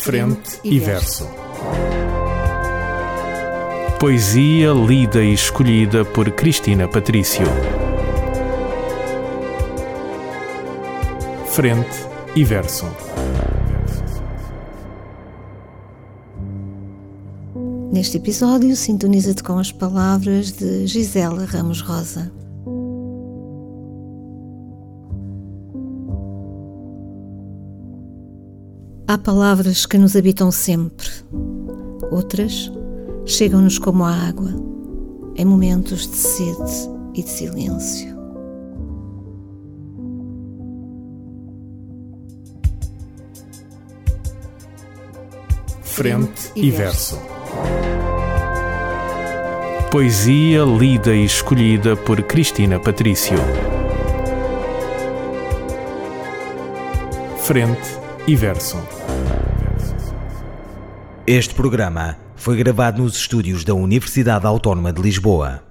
Frente e verso. Poesia lida e escolhida por Cristina Patrício. Frente e verso. Neste episódio, sintoniza-te com as palavras de Gisela Ramos Rosa. Há palavras que nos habitam sempre, outras chegam-nos como a água, em momentos de sede e de silêncio. Frente e verso. Poesia lida e escolhida por Cristina Patrício. Frente e verso. Este programa foi gravado nos estúdios da Universidade Autónoma de Lisboa.